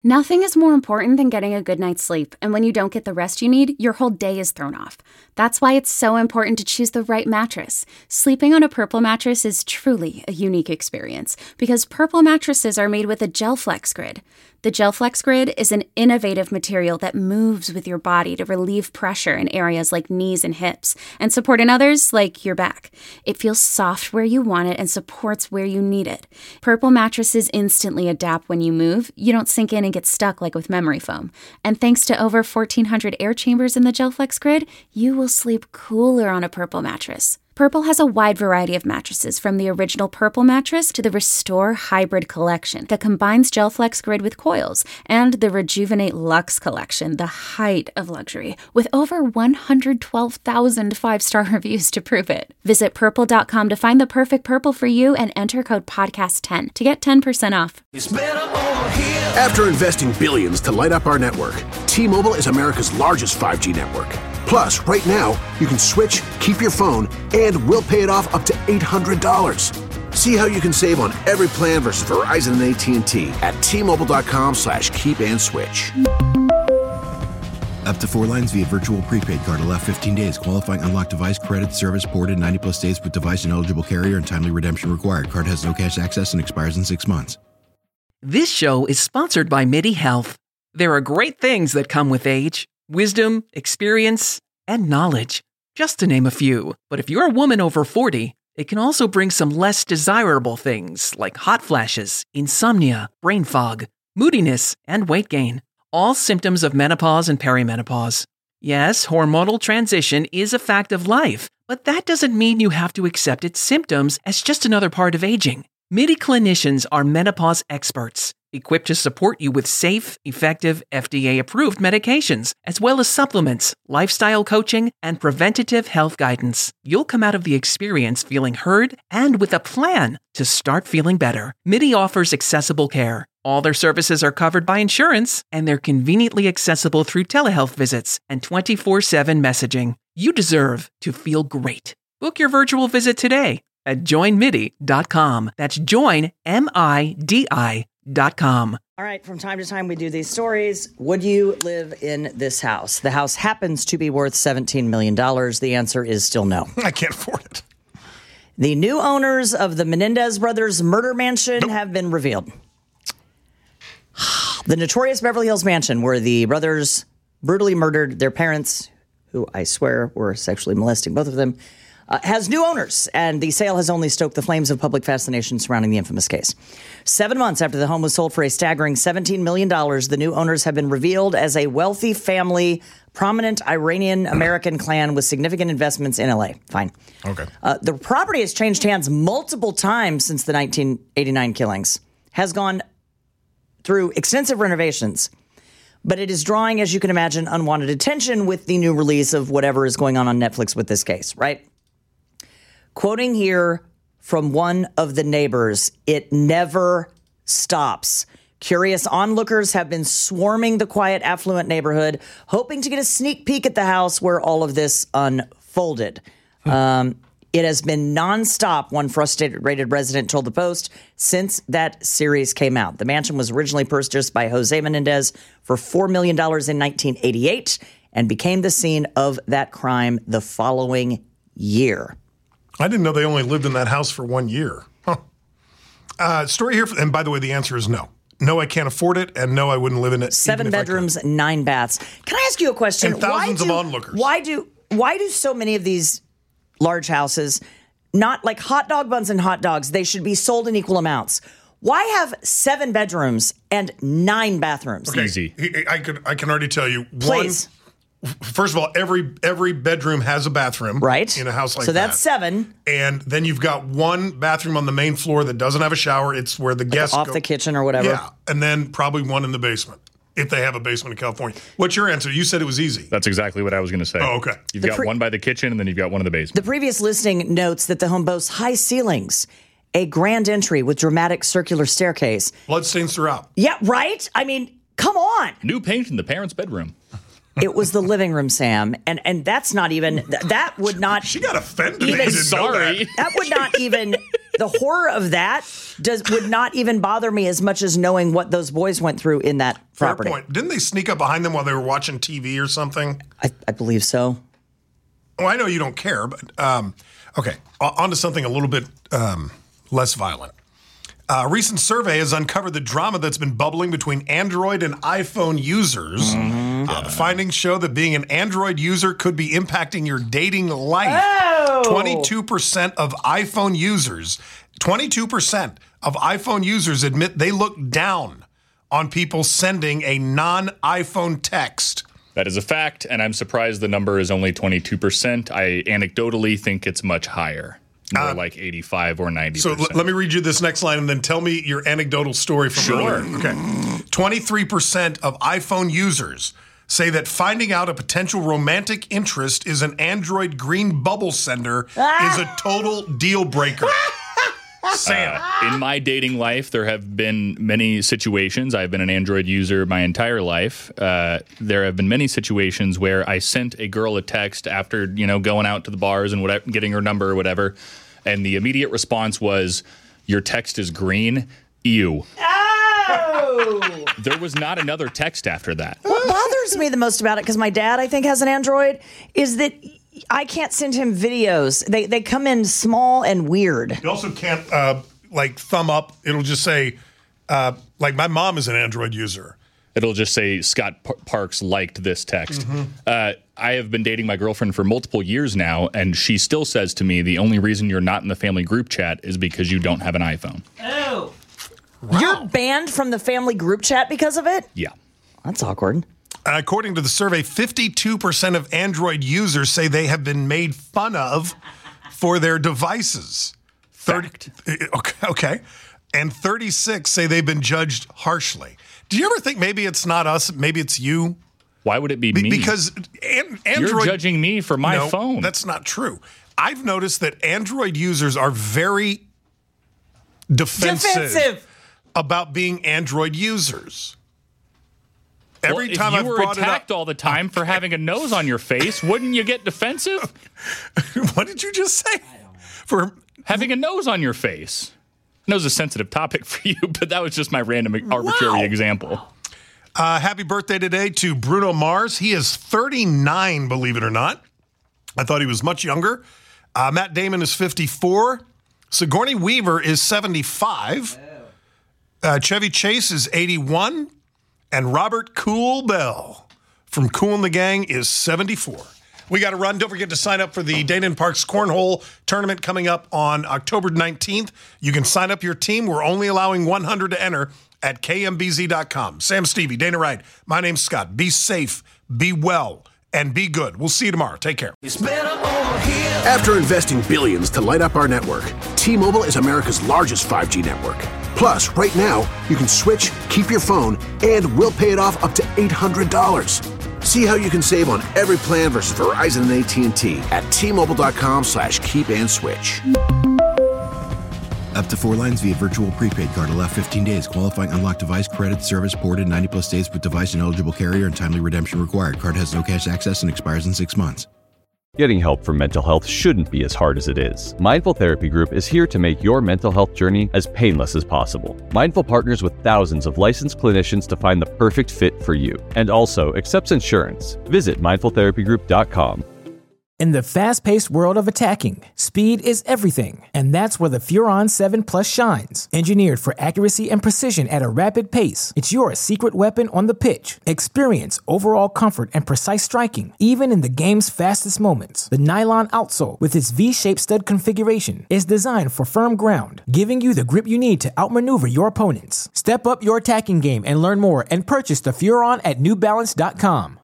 Nothing is more important than getting a good night's sleep, and when you don't get the rest you need, your whole day is thrown off. That's why it's so important to choose the right mattress. Sleeping on a Purple mattress is truly a unique experience, because Purple mattresses are made with a GelFlex Grid. The GelFlex Grid is an innovative material that moves with your body to relieve pressure in areas like knees and hips, and support in others like your back. It feels soft where you want it and supports where you need it. Purple mattresses instantly adapt when you move. You don't sink in and get stuck like with memory foam. And thanks to over 1,400 air chambers in the GelFlex Grid, you will sleep cooler on a Purple mattress. Purple has a wide variety of mattresses, from the original Purple mattress to the Restore Hybrid collection that combines GelFlex Grid with coils, and the Rejuvenate Luxe collection, the height of luxury, with over 112,000 five-star reviews to prove it. Visit purple.com to find the perfect Purple for you and enter code podcast10 to get 10% off. After investing billions to light up our network, T-Mobile is America's largest 5G network. Plus, right now, you can switch, keep your phone, and we'll pay it off up to $800. See how you can save on every plan versus Verizon and AT&T at T-Mobile.com/keep and switch. Up to 4 lines via virtual prepaid card. Allow 15 days. Qualifying unlocked device credit service ported 90-plus days with device and eligible carrier and timely redemption required. Card has no cash access and expires in 6 months. This show is sponsored by MIDI Health. There are great things that come with age. Wisdom, experience, and knowledge, just to name a few. But if you're a woman over 40, it can also bring some less desirable things like hot flashes, insomnia, brain fog, moodiness, and weight gain. All symptoms of menopause and perimenopause. Yes, hormonal transition is a fact of life, but that doesn't mean you have to accept its symptoms as just another part of aging. MIDI clinicians are menopause experts, equipped to support you with safe, effective, FDA-approved medications, as well as supplements, lifestyle coaching, and preventative health guidance. You'll come out of the experience feeling heard and with a plan to start feeling better. MIDI offers accessible care. All their services are covered by insurance, and they're conveniently accessible through telehealth visits and 24/7 messaging. You deserve to feel great. Book your virtual visit today at joinmidi.com. That's joinmidi.com. All right, from time to time we do these stories. Would you live in this house? The house happens to be worth $17 million. The answer is still no. I can't afford it. The new owners of the Menendez brothers murder mansion have been revealed. The notorious Beverly Hills mansion where the brothers brutally murdered their parents, who I swear were sexually molesting both of them, has new owners, and the sale has only stoked the flames of public fascination surrounding the infamous case. 7 months after the home was sold for a staggering $17 million, the new owners have been revealed as a wealthy family, prominent Iranian-American clan with significant investments in L.A. Fine. Okay. The property has changed hands multiple times since the 1989 killings, has gone through extensive renovations, but it is drawing, as you can imagine, unwanted attention with the new release of whatever is going on Netflix with this case, right? Quoting here from one of the neighbors, "It never stops. Curious onlookers have been swarming the quiet, affluent neighborhood, hoping to get a sneak peek at the house where all of this unfolded." It has been nonstop, one frustrated resident told the Post, since that series came out. The mansion was originally purchased by Jose Menendez for $4 million in 1988 and became the scene of that crime the following year. I didn't know they only lived in that house for 1 year. Story here, and by the way, the answer is no. No, I can't afford it, and no, I wouldn't live in it. 7 bedrooms, 9 baths. Can I ask you a question? And thousands of onlookers. Why do so many of these large houses, not like hot dog buns and hot dogs, they should be sold in equal amounts? Why have 7 bedrooms and 9 bathrooms? Okay. Easy. I can already tell you. Please. First of all, every bedroom has a bathroom. Right. In a house like that. So that's 7. And then you've got one bathroom on the main floor that doesn't have a shower. It's where the guests off go. the kitchen or whatever. Yeah. And then probably one in the basement, if they have a basement in California. What's your answer? You said it was easy. That's exactly what I was going to say. Oh, okay. You've got one by the kitchen, and then you've got one in the basement. The previous listing notes that the home boasts high ceilings, a grand entry with dramatic circular staircase. Bloodstains throughout. Yeah, right? I mean, come on. New paint in the parents' bedroom. It was the living room, Sam, and that's not even, that would not. She got offended. Even, Sorry. That would not even The horror of that would not even bother me as much as knowing what those boys went through in that property. Fair point. Didn't they sneak up behind them while they were watching TV or something? I believe so. Oh, I know you don't care, but okay. On to something a little bit less violent. A recent survey has uncovered the drama that's been bubbling between Android and iPhone users. The findings show that being an Android user could be impacting your dating life. 22% of iPhone users admit they look down on people sending a non-iPhone text. That is a fact, and I'm surprised the number is only 22%. I anecdotally think it's much higher, more like 85 or 90%. So let me read you this next line and then tell me your anecdotal story from earlier. Okay. 23% of iPhone users say that finding out a potential romantic interest is an Android green bubble sender is a total deal breaker. Sam. In my dating life, there have been many situations. I've been an Android user my entire life. There have been many situations where I sent a girl a text after, going out to the bars and whatever, getting her number or whatever, and the immediate response was, "Your text is green. Ew." Oh! There was not another text after that. What bothers me the most about it, because my dad, I think, has an Android, is that I can't send him videos. They come in small and weird. You also can't, thumb up. It'll just say, my mom is an Android user. It'll just say, Scott Parks liked this text. Mm-hmm. I have been dating my girlfriend for multiple years now, and she still says to me, the only reason you're not in the family group chat is because you don't have an iPhone. Oh. Wow. You're banned from the family group chat because of it? Yeah. That's awkward. According to the survey, 52% of Android users say they have been made fun of for their devices. Fact. Okay. And 36 say they've been judged harshly. Do you ever think maybe it's not us, maybe it's you? Why would it be me? Because Android... You're judging me for my phone. That's not true. I've noticed that Android users are very defensive about being Android users. Every time if I've you were brought attacked it up, all the time for having a nose on your face, wouldn't you get defensive? What did you just say? For having a nose on your face. I know it's a sensitive topic for you, but that was just my random arbitrary example. Happy birthday today to Bruno Mars. He is 39, believe it or not. I thought he was much younger. Matt Damon is 54. Sigourney Weaver is 75. Chevy Chase is 81. And Robert Cool Bell from Kool and the Gang is 74. We got to run. Don't forget to sign up for the Dana Parks Cornhole Tournament coming up on October 19th. You can sign up your team. We're only allowing 100 to enter at kmbz.com. Sam Stevie, Dana Wright. My name's Scott. Be safe, be well, and be good. We'll see you tomorrow. Take care. After investing billions to light up our network, T-Mobile is America's largest 5G network. Plus, right now, you can switch, keep your phone, and we'll pay it off up to $800. See how you can save on every plan versus Verizon and AT&T at T-Mobile.com/keep-and-switch. Up to 4 lines via virtual prepaid card. Allow 15 days. Qualifying unlocked device credit service ported 90-plus days with device and eligible carrier and timely redemption required. Card has no cash access and expires in 6 months. Getting help for mental health shouldn't be as hard as it is. Mindful Therapy Group is here to make your mental health journey as painless as possible. Mindful partners with thousands of licensed clinicians to find the perfect fit for you, and also accepts insurance. Visit mindfultherapygroup.com. In the fast-paced world of attacking, speed is everything, and that's where the Furon 7 Plus shines. Engineered for accuracy and precision at a rapid pace, it's your secret weapon on the pitch. Experience overall comfort and precise striking, even in the game's fastest moments. The nylon outsole, with its V-shaped stud configuration, is designed for firm ground, giving you the grip you need to outmaneuver your opponents. Step up your attacking game and learn more and purchase the Furon at NewBalance.com.